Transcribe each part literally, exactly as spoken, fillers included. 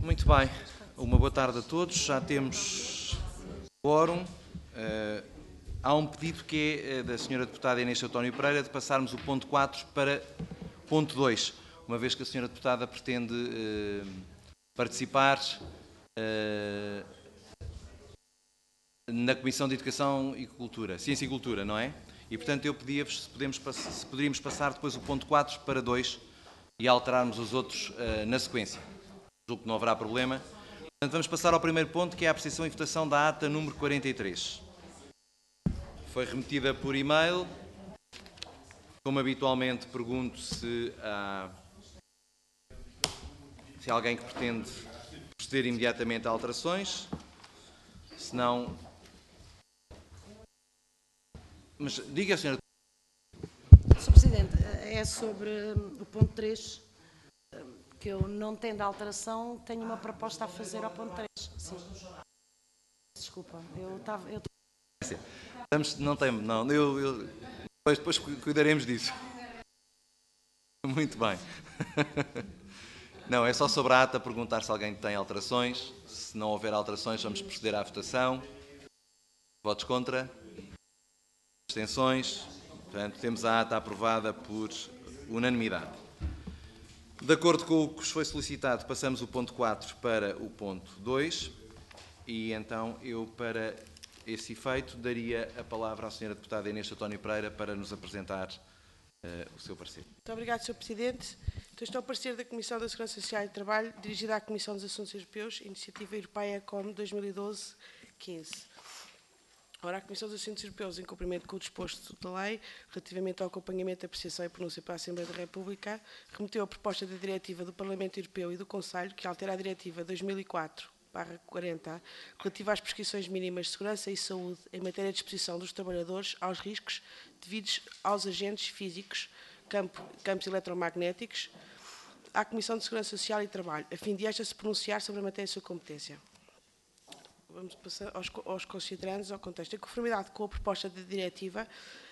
Muito bem, uma boa tarde a todos, já temos quórum. Uh, há um pedido que é uh, da senhora deputada Inês António Pereira de passarmos o ponto quatro para ponto dois, uma vez que a senhora deputada pretende uh, participar uh, na Comissão de Educação e Cultura, Ciência e Cultura, não é? E, portanto, eu pedia-vos se, podemos, se poderíamos passar depois o ponto quatro para dois e alterarmos os outros uh, na sequência. Julgo que não haverá problema. Portanto, vamos passar ao primeiro ponto, que é a apreciação e votação da ata número quarenta e três. Foi remetida por e-mail. Como habitualmente, pergunto se há se há alguém que pretende proceder imediatamente a alterações. Se não... Mas diga, senhora. senhor Presidente, é sobre o ponto três, que eu, não tendo alteração, tenho uma proposta a fazer ao ponto três. Sim. Desculpa, eu estava... Eu... Não tem... Não, eu, eu, depois, depois cuidaremos disso. Muito bem. Não, é só sobre a ata perguntar se alguém tem alterações. Se não houver alterações, vamos proceder à votação. Votos contra? Abstenções? Portanto, temos a ata aprovada por unanimidade. De acordo com o que vos foi solicitado, passamos o ponto quatro para o ponto dois. E então eu, para esse efeito, daria a palavra à senhora deputada Inês António Pereira para nos apresentar uh, o seu parecer. Muito obrigado, senhor Presidente. Então, estou a parecer da Comissão da Segurança Social e Trabalho, dirigida à Comissão dos Assuntos Europeus, Iniciativa Europeia COM dois mil e doze quinze. Ora, a Comissão dos Assuntos Europeus, em cumprimento com o disposto da lei, relativamente ao acompanhamento, apreciação e pronúncia para a Assembleia da República, remeteu a proposta da Diretiva do Parlamento Europeu e do Conselho, que altera a Diretiva dois mil e quatro barra quarenta, relativa às prescrições mínimas de segurança e saúde em matéria de exposição dos trabalhadores aos riscos devidos aos agentes físicos, campo, campos eletromagnéticos, à Comissão de Segurança Social e Trabalho, a fim de esta se pronunciar sobre a matéria de sua competência. Vamos passar aos, aos considerandos ao contexto. Em conformidade com a proposta da diretiva,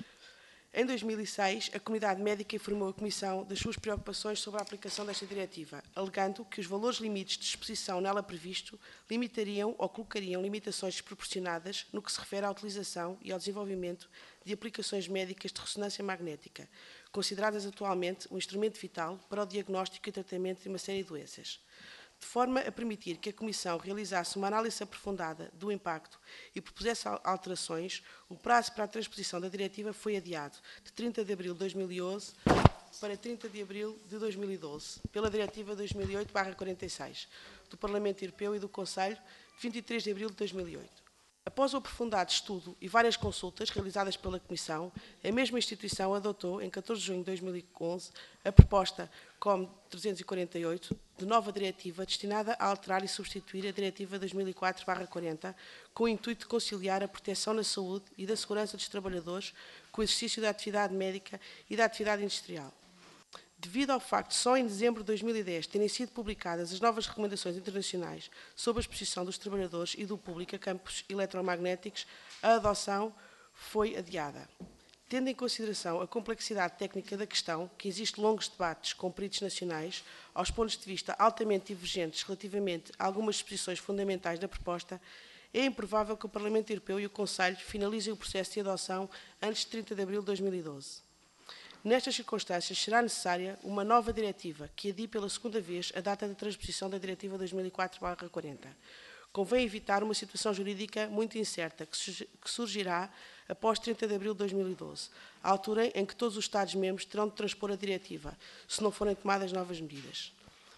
em dois mil e seis, a comunidade médica informou a Comissão das suas preocupações sobre a aplicação desta diretiva, alegando que os valores limites de exposição nela previsto limitariam ou colocariam limitações desproporcionadas no que se refere à utilização e ao desenvolvimento de aplicações médicas de ressonância magnética, consideradas atualmente um instrumento vital para o diagnóstico e tratamento de uma série de doenças, de forma a permitir que a Comissão realizasse uma análise aprofundada do impacto e propusesse alterações. O prazo para a transposição da diretiva foi adiado de trinta de abril de dois mil e onze para trinta de abril de dois mil e doze, pela Diretiva dois mil e oito barra quarenta e seis, do Parlamento Europeu e do Conselho, de vinte e três de abril de dois mil e oito. Após o aprofundado estudo e várias consultas realizadas pela Comissão, a mesma instituição adotou, em catorze de junho de dois mil e onze, a proposta COM trezentos e quarenta e oito, de nova diretiva destinada a alterar e substituir a Diretiva dois mil e quatro barra quarenta, com o intuito de conciliar a proteção na saúde e da segurança dos trabalhadores com o exercício da atividade médica e da atividade industrial. Devido ao facto de só em dezembro de dois mil e dez terem sido publicadas as novas recomendações internacionais sobre a exposição dos trabalhadores e do público a campos eletromagnéticos, a adoção foi adiada. Tendo em consideração a complexidade técnica da questão, que existe longos debates com peritos nacionais, aos pontos de vista altamente divergentes relativamente a algumas disposições fundamentais da proposta, é improvável que o Parlamento Europeu e o Conselho finalizem o processo de adoção antes de trinta de abril de dois mil e doze. Nestas circunstâncias, será necessária uma nova diretiva, que adie pela segunda vez a data de transposição da Diretiva dois mil e quatro barra quarenta. Convém evitar uma situação jurídica muito incerta, que surgirá após trinta de abril de dois mil e doze, à altura em que todos os Estados-membros terão de transpor a diretiva, se não forem tomadas novas medidas.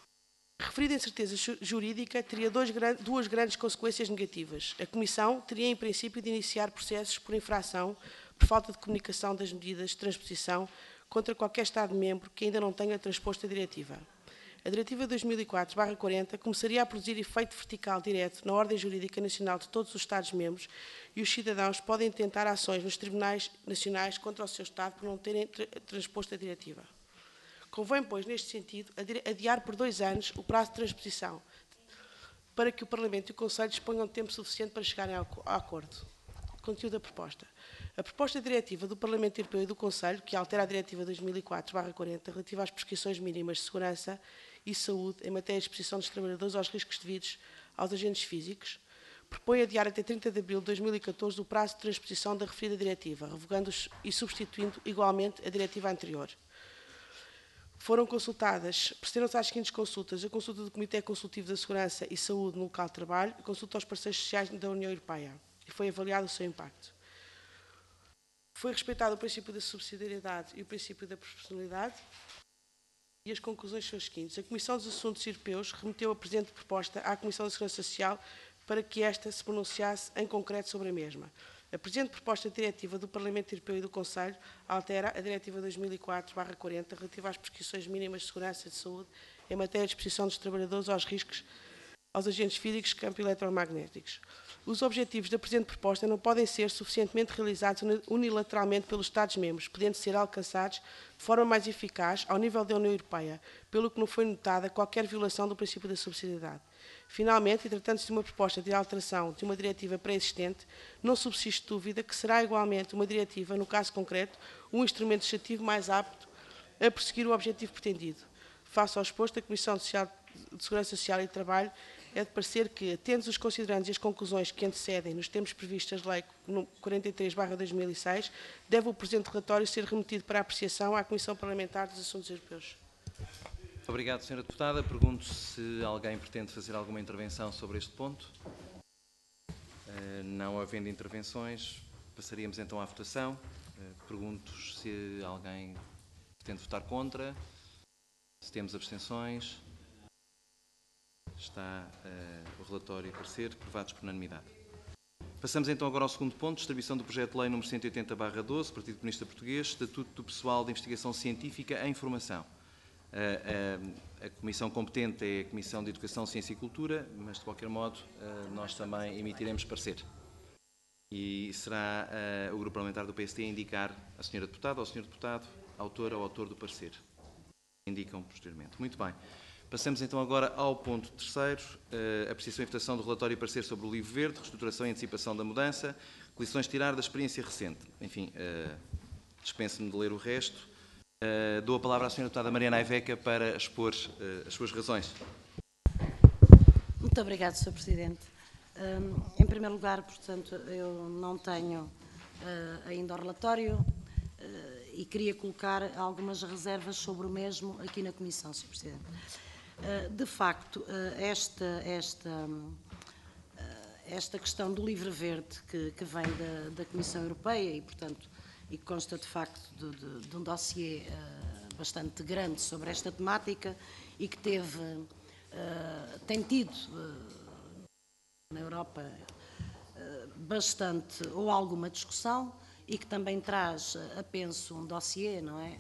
A referida incerteza jurídica teria dois, duas grandes consequências negativas. A Comissão teria, em princípio, de iniciar processos por infração, por falta de comunicação das medidas de transposição, contra qualquer Estado-membro que ainda não tenha transposto a diretiva. A Diretiva dois mil e quatro barra quarenta começaria a produzir efeito vertical direto na ordem jurídica nacional de todos os Estados-membros e os cidadãos podem tentar ações nos tribunais nacionais contra o seu Estado por não terem tra transposto a diretiva. Convém, pois, neste sentido, adiar por dois anos o prazo de transposição, para que o Parlamento e o Conselho disponham de tempo suficiente para chegarem ao acordo. Conteúdo da proposta. A proposta de diretiva do Parlamento Europeu e do Conselho, que altera a Diretiva dois mil e quatro barra quarenta, relativa às prescrições mínimas de segurança e saúde em matéria de exposição dos trabalhadores aos riscos devidos aos agentes físicos, propõe adiar até trinta de abril de dois mil e catorze o prazo de transposição da referida diretiva, revogando e substituindo igualmente a diretiva anterior. Foram consultadas, procederam-se às seguintes consultas: a consulta do Comitê Consultivo da Segurança e Saúde no local de trabalho, a consulta aos parceiros sociais da União Europeia, e foi avaliado o seu impacto. Foi respeitado o princípio da subsidiariedade e o princípio da proporcionalidade, e as conclusões são as seguintes. A Comissão dos Assuntos Europeus remeteu a presente proposta à Comissão da Segurança Social para que esta se pronunciasse em concreto sobre a mesma. A presente proposta de diretiva do Parlamento Europeu e do Conselho altera a Diretiva dois mil e quatro barra quarenta relativa às prescrições mínimas de segurança e de saúde em matéria de exposição dos trabalhadores aos riscos aos agentes físicos de campo eletromagnéticos. Os objetivos da presente proposta não podem ser suficientemente realizados unilateralmente pelos Estados-membros, podendo ser alcançados de forma mais eficaz ao nível da União Europeia, pelo que não foi notada qualquer violação do princípio da subsidiariedade. Finalmente, e tratando-se de uma proposta de alteração de uma diretiva pré-existente, não subsiste dúvida que será igualmente uma diretiva, no caso concreto, um instrumento legislativo mais apto a perseguir o objetivo pretendido. Face ao exposto, a Comissão de Segurança Social e Trabalho é de parecer que, atentos os considerandos e as conclusões que antecedem nos termos previstos da Lei quarenta e três barra dois mil e seis, deve o presente relatório ser remetido para apreciação à Comissão Parlamentar dos Assuntos Europeus. Obrigado, senhora Deputada. Pergunto se alguém pretende fazer alguma intervenção sobre este ponto. Não havendo intervenções, passaríamos então à votação. Pergunto se alguém pretende votar contra, se temos abstenções. Está uh, o relatório e parecer aprovados por unanimidade. Passamos então agora ao segundo ponto, distribuição do projeto de lei número cento e oitenta barra doze, Partido Comunista Português, Estatuto do Pessoal de Investigação Científica em Formação. Uh, uh, a comissão competente é a Comissão de Educação, Ciência e Cultura, mas de qualquer modo uh, nós também emitiremos parecer. E será uh, o Grupo Parlamentar do P S D a indicar a senhora Deputada ou ao senhor Deputado, autor ou autor do parecer. Indicam posteriormente. Muito bem. Passamos então agora ao ponto terceiro, uh, apreciação e votação do relatório e parecer sobre o Livro Verde, reestruturação e antecipação da mudança, lições tirar da experiência recente. Enfim, uh, dispenso-me de ler o resto. Uh, dou a palavra à senhora Deputada Mariana Aiveca para expor uh, as suas razões. Muito obrigado, senhor Presidente. Um, em primeiro lugar, portanto, eu não tenho uh, ainda o relatório uh, e queria colocar algumas reservas sobre o mesmo aqui na Comissão, senhor Presidente. De facto, esta, esta, esta questão do livro verde que, que vem da, da Comissão Europeia e, portanto, e que consta de facto de, de, de um dossiê bastante grande sobre esta temática e que teve, tem tido na Europa bastante ou alguma discussão e que também traz, a penso, um dossiê, não é?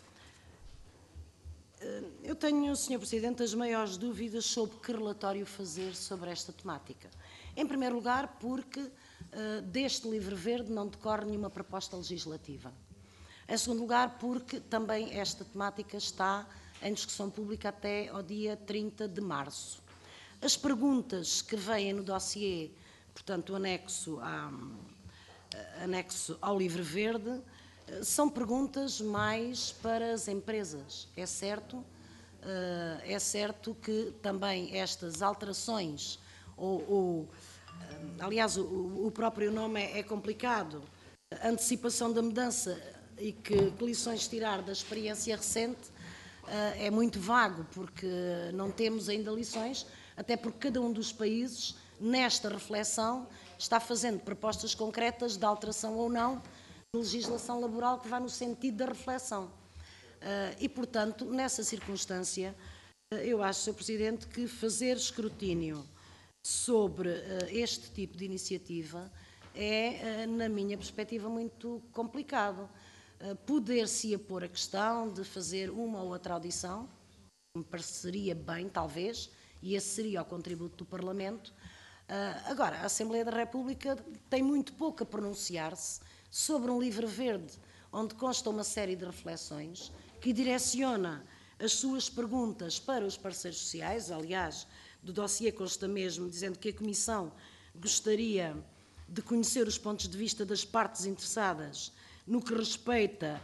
Eu tenho, senhor Presidente, as maiores dúvidas sobre que relatório fazer sobre esta temática. Em primeiro lugar, porque uh, deste livro verde não decorre nenhuma proposta legislativa. Em segundo lugar, porque também esta temática está em discussão pública até ao dia trinta de março. As perguntas que vêm no dossiê, portanto, anexo, a, anexo ao livro verde, são perguntas mais para as empresas. É certo, é certo que também estas alterações, ou, ou aliás, o, o próprio nome é, é complicado, antecipação da mudança e que, que lições tirar da experiência recente, é muito vago, porque não temos ainda lições, até porque cada um dos países, nesta reflexão, está fazendo propostas concretas de alteração ou não legislação laboral que vá no sentido da reflexão. E, portanto, nessa circunstância, eu acho, senhor Presidente, que fazer escrutínio sobre este tipo de iniciativa é, na minha perspectiva, muito complicado. Poder-se pôr a questão de fazer uma ou outra audição, me pareceria bem, talvez, e esse seria o contributo do Parlamento. Agora, a Assembleia da República tem muito pouco a pronunciar-se sobre um livro verde, onde consta uma série de reflexões, que direciona as suas perguntas para os parceiros sociais. Aliás, do dossiê consta mesmo, dizendo que a Comissão gostaria de conhecer os pontos de vista das partes interessadas no que respeita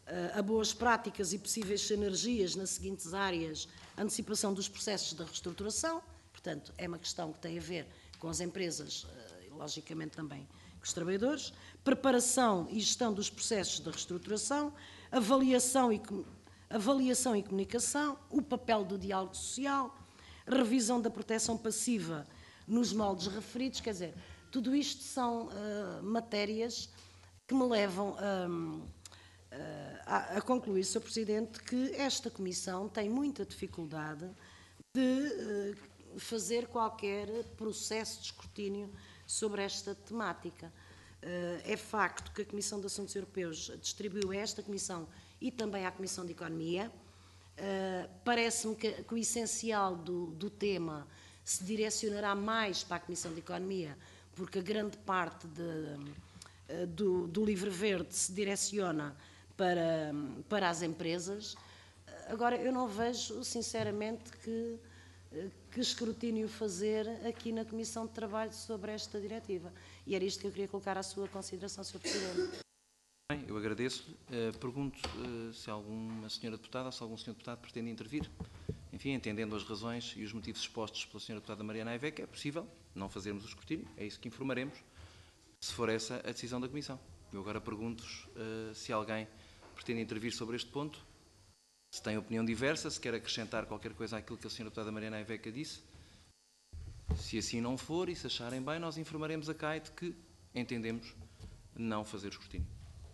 a boas práticas e possíveis sinergias nas seguintes áreas: antecipação dos processos de reestruturação, portanto, é uma questão que tem a ver com as empresas e, logicamente, também com os trabalhadores, preparação e gestão dos processos de reestruturação, avaliação e, avaliação e comunicação, o papel do diálogo social, revisão da proteção passiva nos moldes referidos, quer dizer, tudo isto são uh, matérias que me levam a... A, a concluir, senhor Presidente, que esta Comissão tem muita dificuldade de uh, fazer qualquer processo de escrutínio sobre esta temática. Uh, é facto que a Comissão de Assuntos Europeus distribuiu a esta Comissão e também à Comissão de Economia. Uh, Parece-me que, que o essencial do, do tema se direcionará mais para a Comissão de Economia, porque a grande parte de, uh, do, do livro verde se direciona Para, para as empresas. Agora, eu não vejo, sinceramente, que, que escrutínio fazer aqui na Comissão de Trabalho sobre esta diretiva. E era isto que eu queria colocar à sua consideração, senhor Presidente. Bem, eu agradeço. Uh, pergunto uh, se alguma senhora deputada ou se algum senhor deputado pretende intervir. Enfim, entendendo as razões e os motivos expostos pela senhora deputada Mariana Aiveca, é possível não fazermos o escrutínio, é isso que informaremos, se for essa a decisão da Comissão. Eu agora pergunto-vos uh, se alguém pretende intervir sobre este ponto, se tem opinião diversa, se quer acrescentar qualquer coisa àquilo que a senhora deputada Mariana Aiveca disse. Se assim não for e se acharem bem, nós informaremos a C A I de que entendemos não fazer o escrutínio.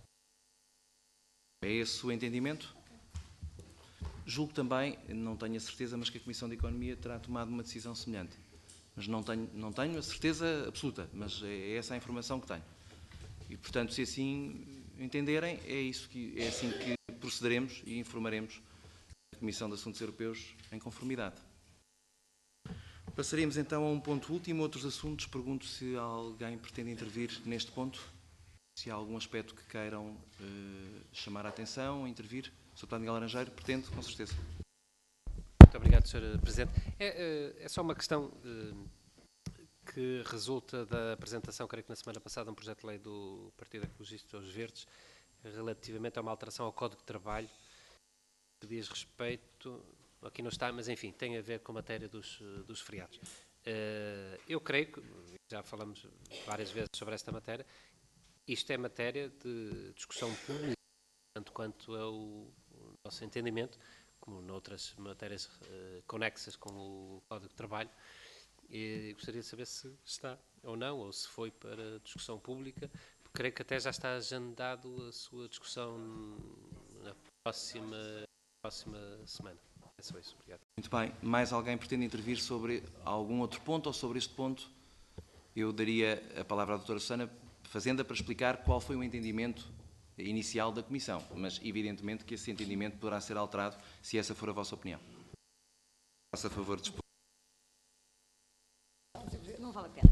É esse o entendimento? Julgo também, não tenho a certeza, mas que a Comissão de Economia terá tomado uma decisão semelhante. Mas não tenho, não tenho a certeza absoluta, mas é essa a informação que tenho. E, portanto, se assim entenderem, é, isso que, é assim que procederemos e informaremos a Comissão de Assuntos Europeus em conformidade. Passaríamos então a um ponto último. Outros assuntos, pergunto se alguém pretende intervir neste ponto, se há algum aspecto que queiram uh, chamar a atenção, intervir. senhor Deputado Miguel Laranjeiro, pretende, com certeza. Muito obrigado, senhor Presidente. É, é só uma questão uh, que resulta da apresentação, creio que na semana passada, de um projeto de lei do Partido Ecologista dos Verdes, relativamente a uma alteração ao Código de Trabalho, que diz respeito, aqui não está, mas enfim, tem a ver com a matéria dos, dos feriados. Eu creio que, já falamos várias vezes sobre esta matéria, isto é matéria de discussão pública, tanto quanto é o, o nosso entendimento, como noutras matérias conexas com o Código de Trabalho. E gostaria de saber se está ou não, ou se foi para discussão pública. Creio que até já está agendado a sua discussão na próxima, próxima semana. É só isso. Obrigado. Muito bem. Mais alguém pretende intervir sobre algum outro ponto ou sobre este ponto? Eu daria a palavra à doutora Susana Fazenda para explicar qual foi o entendimento inicial da Comissão, mas evidentemente que esse entendimento poderá ser alterado se essa for a vossa opinião. Faça favor de expor. Não vale a pena.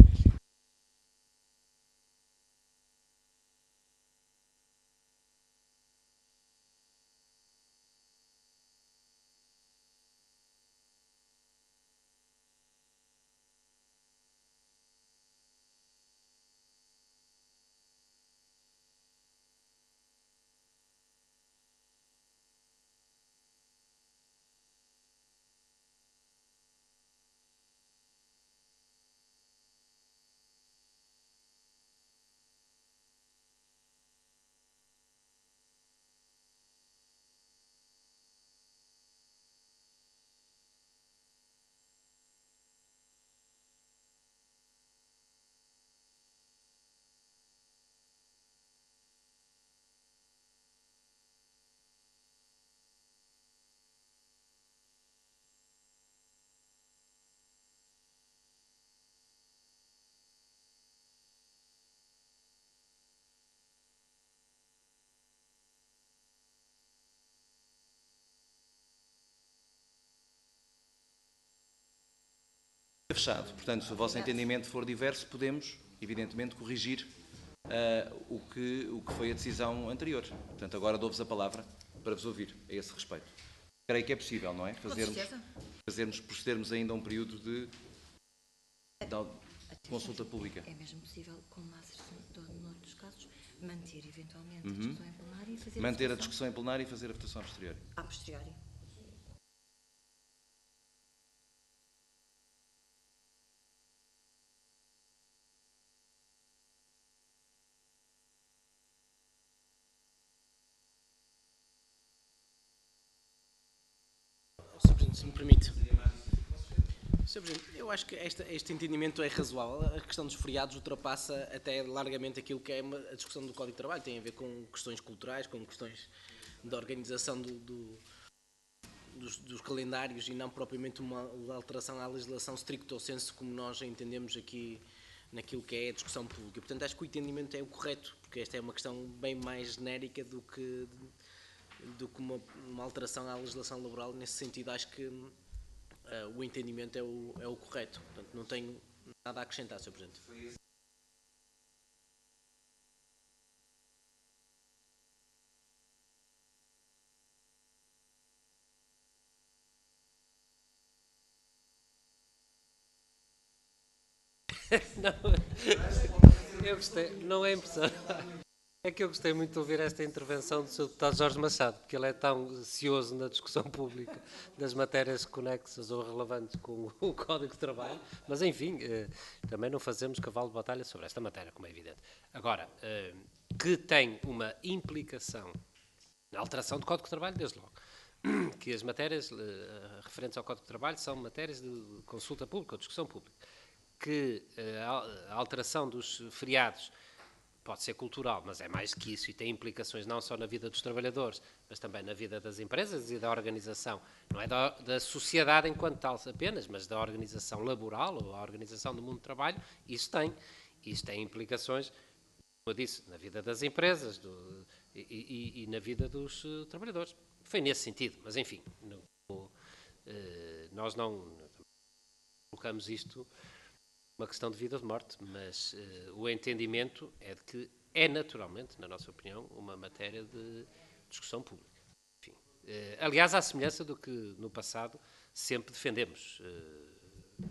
Fechado. Portanto, se o vosso entendimento for diverso, podemos, evidentemente, corrigir uh, o, que, o que foi a decisão anterior. Portanto, agora dou-vos a palavra para vos ouvir a esse respeito. Creio que é possível, não é? Fazermos, fazermos, procedermos ainda a um período de... de consulta pública. É mesmo possível, como há noutros casos, manter eventualmente Uhum. a discussão em plenário e fazer Manter a votação discussão em plenário e fazer a votação a posteriori. a posteriori. senhor Presidente, se me permite. senhor Presidente, eu acho que esta, este entendimento é razoável. A questão dos feriados ultrapassa até largamente aquilo que é uma, a discussão do Código de Trabalho. Tem a ver com questões culturais, com questões da organização do, do, dos, dos calendários e não propriamente uma alteração à legislação stricto sensu, como nós entendemos aqui naquilo que é a discussão pública. Portanto, acho que o entendimento é o correto, porque esta é uma questão bem mais genérica do que, do que uma, uma alteração à legislação laboral. Nesse sentido, acho que uh, o entendimento é o, é o correto. Portanto, não tenho nada a acrescentar, senhor Presidente. Não, eu gostei, não é impressão. É que eu gostei muito de ouvir esta intervenção do senhor Deputado Jorge Machado, porque ele é tão cioso na discussão pública das matérias conexas ou relevantes com o Código de Trabalho, mas enfim, eh, também não fazemos cavalo de batalha sobre esta matéria, como é evidente. Agora, eh, que tem uma implicação na alteração do Código de Trabalho, desde logo, que as matérias eh, referentes ao Código de Trabalho são matérias de consulta pública ou discussão pública, que eh, a alteração dos feriados pode ser cultural, mas é mais que isso e tem implicações não só na vida dos trabalhadores, mas também na vida das empresas e da organização. Não é da, da sociedade enquanto tal apenas, mas da organização laboral ou a organização do mundo do trabalho. Isso tem. Isso tem implicações, como eu disse, na vida das empresas do, e, e, e na vida dos uh, trabalhadores. Foi nesse sentido, mas enfim, no, uh, nós não colocamos isto uma questão de vida ou de morte, mas uh, o entendimento é de que é naturalmente, na nossa opinião, uma matéria de discussão pública. Enfim, uh, aliás, à semelhança do que no passado sempre defendemos. Uh...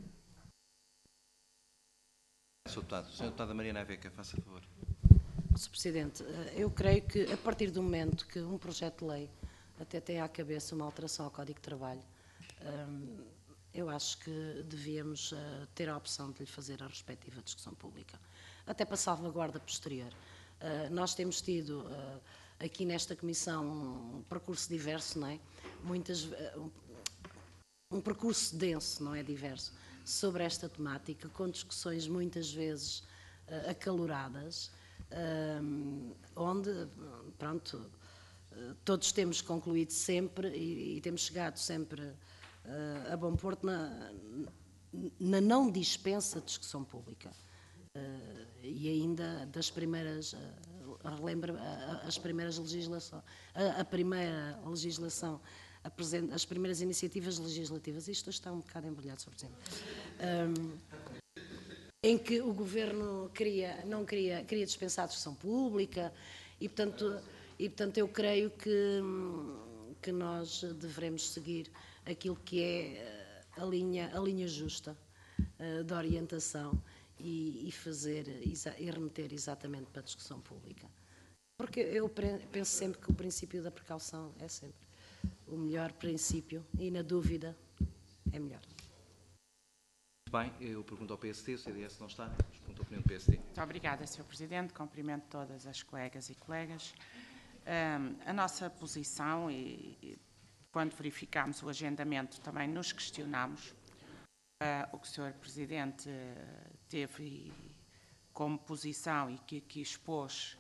senhor Deputado, senhor Deputado Mariana Aveca, faça favor. senhor Presidente, eu creio que a partir do momento que um projeto de lei até tem à cabeça uma alteração ao Código de Trabalho, um, eu acho que devíamos uh, ter a opção de lhe fazer a respectiva discussão pública, até para salvaguarda posterior. Uh, nós temos tido uh, aqui nesta Comissão um, um percurso diverso, não é? Muitas, uh, um, um percurso denso, não é diverso, sobre esta temática, com discussões muitas vezes uh, acaloradas, uh, onde, pronto, uh, todos temos concluído sempre e, e temos chegado sempre Uh, a bom porto na, na não dispensa de discussão pública. Uh, e ainda das primeiras, uh, relembra uh, as primeiras legislações, a, a primeira legislação, a as primeiras iniciativas legislativas, isto está um bocado embrulhado, senhor Presidente, um, em que o Governo queria, não queria, queria dispensar a discussão pública e, portanto, e, portanto eu creio que, que nós devemos seguir aquilo que é a linha, a linha justa uh, da orientação e, e fazer e remeter exatamente para a discussão pública. Porque eu penso sempre que o princípio da precaução é sempre o melhor princípio e, na dúvida, é melhor. Muito bem, eu pergunto ao P S T, o C D S não está, pergunto a opinião do P S T. Muito obrigada, senhor Presidente. Cumprimento todas as colegas e colegas. Um, a nossa posição e, e quando verificámos o agendamento, também nos questionámos uh, o que o senhor Presidente uh, teve como posição e que aqui expôs,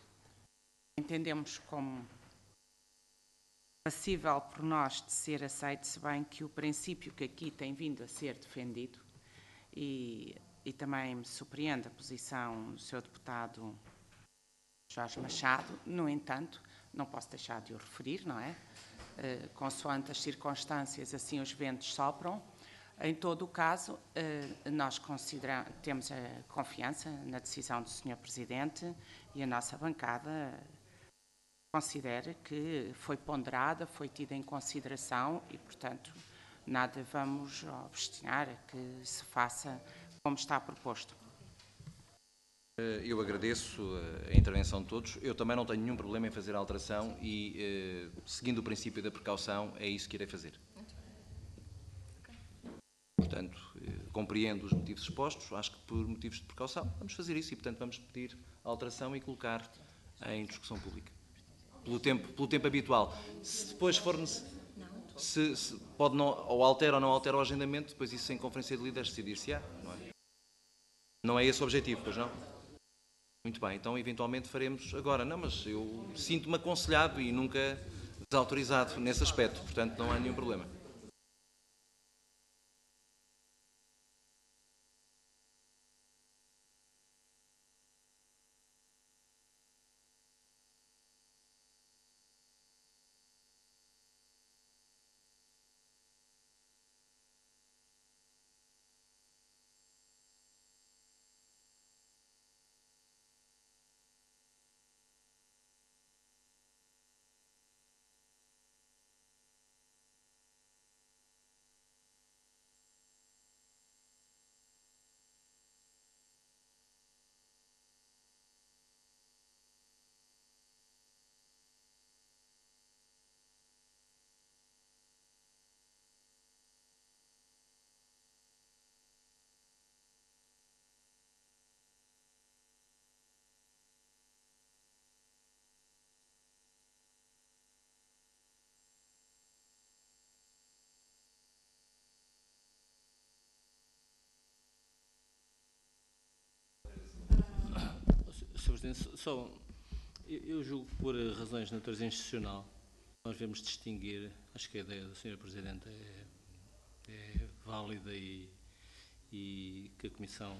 entendemos como passível por nós de ser aceito, se bem que o princípio que aqui tem vindo a ser defendido, e, e também me surpreende a posição do senhor Deputado Jorge Machado. No entanto, não posso deixar de o referir, não é? Uh, consoante as circunstâncias, assim os ventos sopram. Em todo o caso, uh, nós consideramos, temos a confiança na decisão do senhor Presidente e a nossa bancada considera que foi ponderada, foi tida em consideração e, portanto, nada vamos obstinar a que se faça como está proposto. Eh, Eu agradeço eh, a intervenção de todos. Eu também não tenho nenhum problema em fazer a alteração e, eh, seguindo o princípio da precaução, é isso que irei fazer. Portanto, eh, compreendo os motivos expostos, acho que por motivos de precaução vamos fazer isso e, portanto, vamos pedir a alteração e colocar em discussão pública. Pelo tempo, pelo tempo habitual. Se depois for necessário, se, se pode não, ou altera ou não altera o agendamento, depois isso em conferência de líderes decidir-se-á, não é? Não é esse o objetivo, pois não? Muito bem, então eventualmente faremos agora. Não, mas eu sinto-me aconselhado e nunca desautorizado nesse aspecto, portanto não há nenhum problema. senhor Presidente, só, eu, eu julgo que por razões de natureza institucional nós devemos distinguir, acho que a ideia do senhor Presidente é, é válida e, e que a Comissão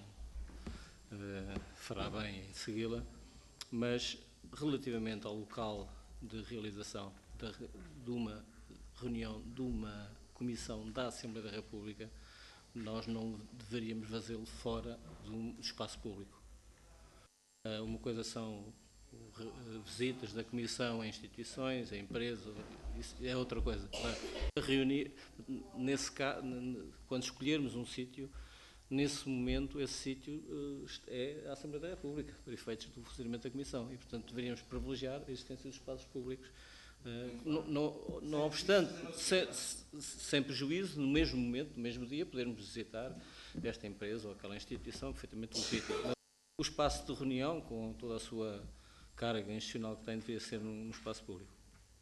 uh, fará bem em segui-la, mas relativamente ao local de realização de, de uma reunião de uma Comissão da Assembleia da República, nós não deveríamos fazê-lo fora de um espaço público. Uh, uma coisa são uh, visitas da Comissão a instituições, a empresas, isso é outra coisa. Para reunir, nesse caso, quando escolhermos um sítio, nesse momento, esse sítio uh, é a Assembleia da República, para efeitos do funcionamento da Comissão, e, portanto, deveríamos privilegiar a existência dos espaços públicos. Uh, não, não, não obstante, se, se, sem prejuízo, no mesmo momento, no mesmo dia, podermos visitar esta empresa ou aquela instituição perfeitamente legítima. O espaço de reunião, com toda a sua carga institucional que tem, deveria ser num espaço público.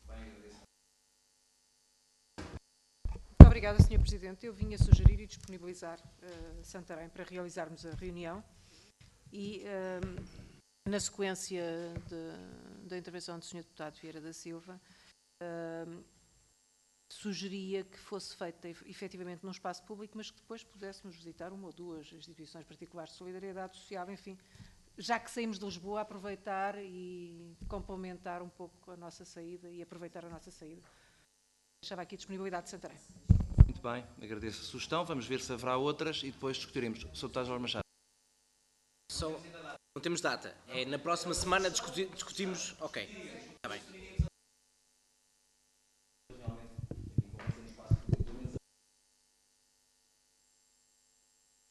Muito obrigada, senhor Presidente. Eu vinha sugerir e disponibilizar uh, Santarém para realizarmos a reunião e, uh, na sequência de, da intervenção do senhor Deputado Vieira da Silva, uh, sugeria que fosse feita efetivamente num espaço público, mas que depois pudéssemos visitar uma ou duas instituições particulares de solidariedade social, enfim, já que saímos de Lisboa, aproveitar e complementar um pouco a nossa saída e aproveitar a nossa saída. Deixava aqui a disponibilidade de Santarém. Muito bem, agradeço a sugestão, vamos ver se haverá outras e depois discutiremos. senhor Deputado Jorge Machado. Só, não temos data, é na próxima semana discuti, discutimos, ok, está bem.